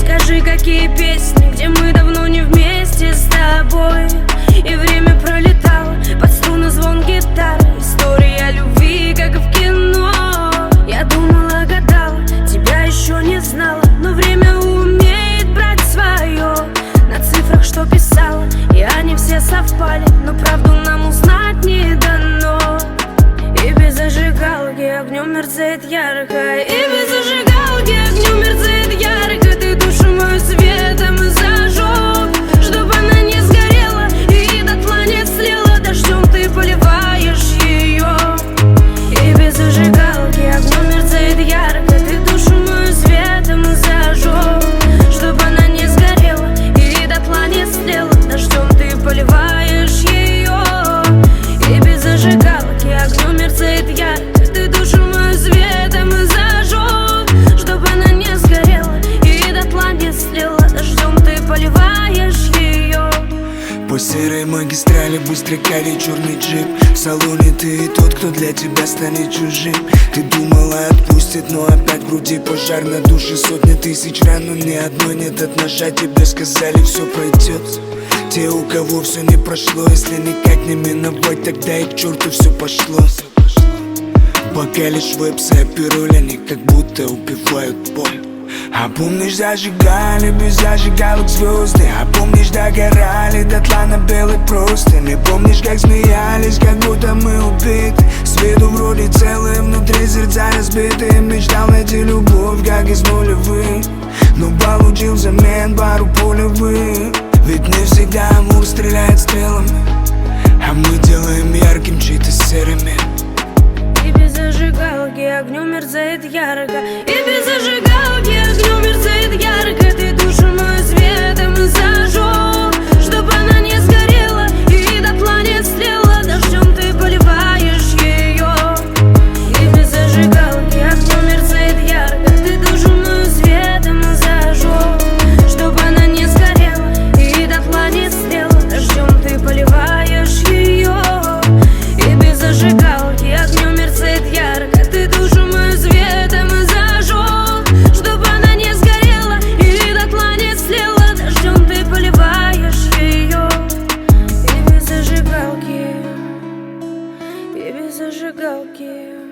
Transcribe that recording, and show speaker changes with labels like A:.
A: Скажи, какие песни, где мы давно не вместе с тобой, и время пролетало под струны звон гитары. История любви, как в кино. Я думала, гадала, тебя еще не знала, но время умеет брать свое. На цифрах, что писала, и они все совпали, но правду нам узнать не дано. И без зажигалки огнем мерцает ярко, и без зажигалки огнем мерцает ярко. Ты душу мою светом зажег, чтобы она не сгорела и дотла не слила. Дождем ты поливаешь ее. И без зажигалки огнем мерцает ярко. Ты душу мою светом зажег, чтобы она не сгорела и дотла не слила. Дождем ты поливаешь ее. И без зажигалки огнем мерцает ярко. Ты душу мою светом зажег, чтобы она не сгорела и дотла не слила. Дождем ты поливаешь ее.
B: По серой магистрали быстро катит черный джип. В салоне ты и тот, кто для тебя станет чужим. Ты думала отпустит, но опять в груди пожар. На душе сотни тысяч ран, но ни одной нет от ножа. Тебе сказали, все пройдет. Те, у кого все не прошло, если никак не миновать, тогда и к черту все пошло. Пока лишь вебсы, а пирули, они как будто убивают боль. А помнишь, зажигали без зажигалок звезды? А помнишь, догорали дотла на белой простыне? Помнишь, как смеялись, как будто мы убиты? С виду вроде целые, внутри сердца разбитые. Мечтал найти любовь, как из нулевых, но получил взамен пару пулевых. Ведь не всегда амур стреляет стрелами, а мы делаем ярким чьи-то серыми.
A: И без зажигалки огнем мерцает ярко. И без зажигалки огнем мерцает ярко. Ты душу мою светом зажег, чтобы она не сгорела и дотла не слила. Дождем ты поливаешь ее. И без зажигалки огнем мерцает ярко. Ты душу мою светом зажег, чтобы она не сгорела и дотла не слила. Дождем ты поливаешь ее. И без зажигалки огнем мерцает ярко. Ты душу мою светом зажег, чтобы она не сгорела и дотла не слила. Дождем ты поливаешь ее. И без зажигалки, и без зажигалки.